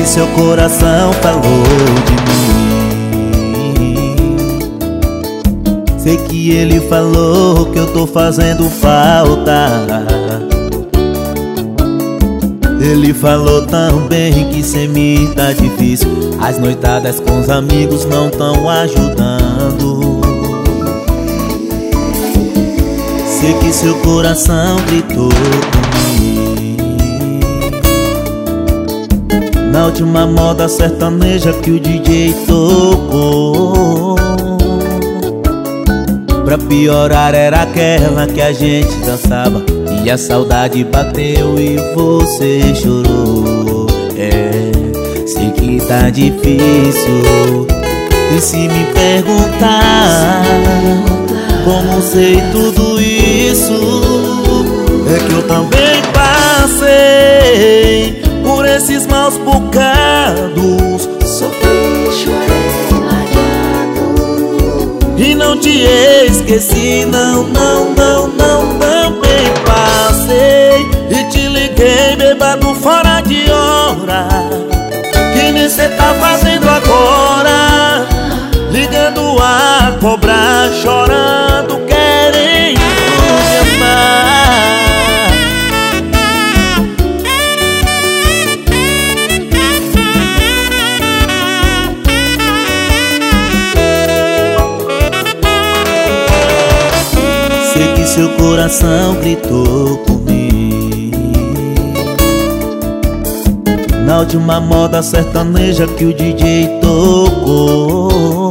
que seu coração falou de mim. Sei que ele falou que eu tô fazendo falta. Ele falou também que sem mim tá difícil. As noitadas com os amigos não tão ajudando. Sei que seu coração gritou comigo na última moda sertaneja que o DJ tocou. Pra piorar era aquela que a gente dançava e a saudade bateu e você chorou. Sei que tá difícil. E se me perguntar como sei tudo isso, é que eu também passei por esses maus bocados. Sofri, chorei, largado. E não te esqueci, não, não, não, não. Também passei e te liguei bêbado fora de hora. Que nem cê tá fazendo agora, ligando a cobrar, chorando, querendo me amar. Sei que seu coração gritou por mim na última moda sertaneja que o DJ tocou.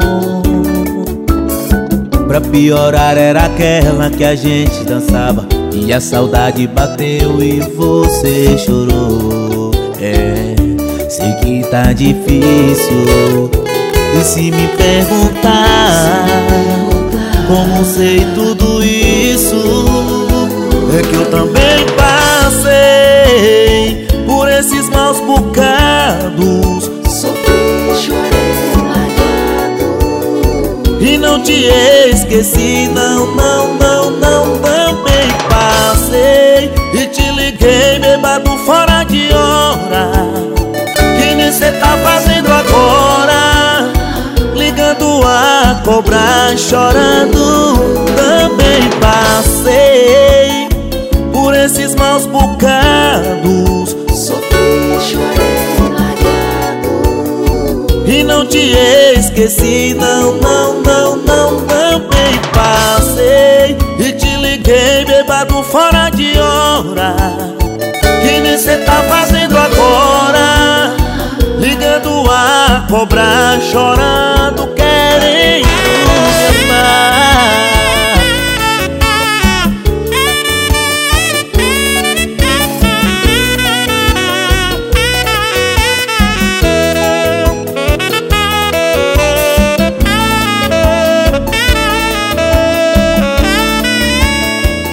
Pra piorar era aquela que a gente dançava e a saudade bateu e você chorou. Sei que tá difícil. E se me perguntar como sei tudo isso, é que eu também passei por esses maus bocados. Sofri, chorei, largado. E não te esqueci, não, não, não, não. Também passei e te liguei bêbado fora de hora. Que nem cê tá fazendo agora, ligando a cobrar, chorando. Também passei por esses maus bocados. Sofri, chorei, largado. E não te esqueci, não, não, não, não. Também passei e te liguei bêbado fora de hora. Que nem cê tá fazendo agora, ligando a cobrar, chorando, querendo